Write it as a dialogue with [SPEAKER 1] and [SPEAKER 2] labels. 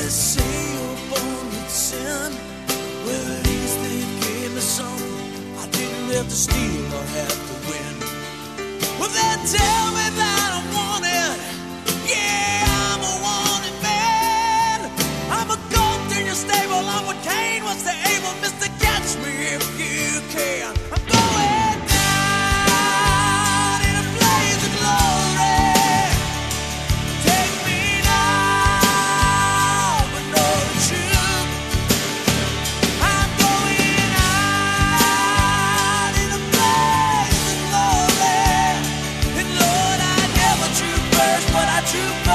[SPEAKER 1] say you're born with sin. Well, at least they gave me some. I didn't have to steal or have to win. Well, they tell me that I'm wanted. Yeah, I'm a wanted man. I'm a goat in your stable. I'm what Cain was to Abel. Mister, catch me if you can. I'm going down in a blaze of glory. Take me now, but know the truth. I'm going out in a blaze of glory. And Lord, I never drew first, but I drew